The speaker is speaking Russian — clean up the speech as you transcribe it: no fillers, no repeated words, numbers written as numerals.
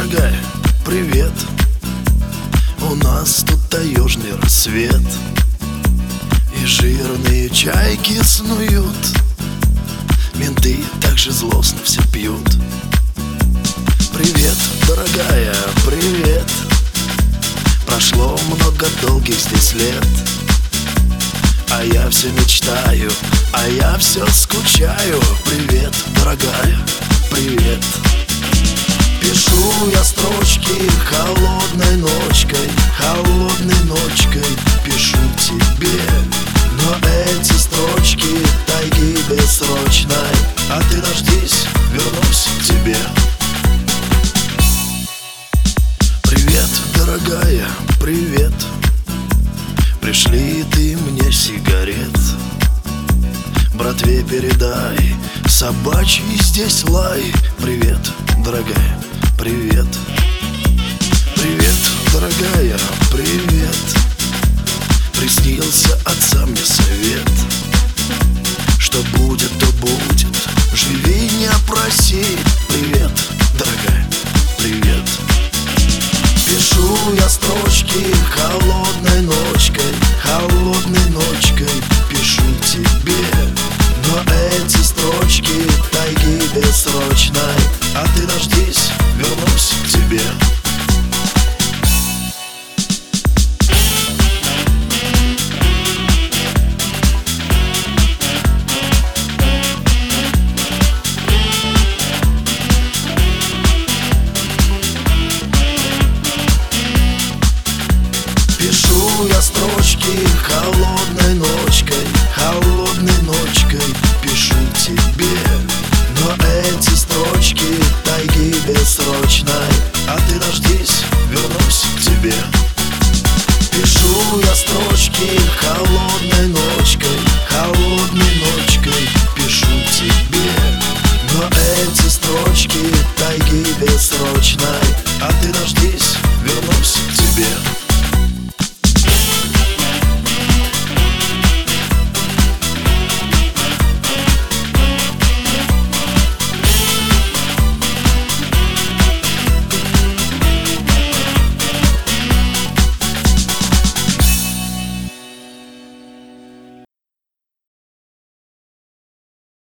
дорогая, привет. У нас тут таежный рассвет, и жирные чайки снуют. Менты так же злостно все пьют. Привет, дорогая, привет. Прошло много долгих здесь лет, а я все мечтаю, а я все скучаю. Привет, дорогая, привет. Пишу я строчки холодной ночкой, холодной ночкой пишу тебе. Но эти строчки тайги бессрочной, а ты дождись, вернусь к тебе. Привет, дорогая, привет. Пришли ты мне сигарет. Братве передай, собачий здесь лай. Привет, дорогая, привет. Привет, дорогая, привет. Приснился отца мне совет: что будет, то будет, живи, не проси. Привет, дорогая, привет. Пишу я строчки холодной ночкой, холодной ночкой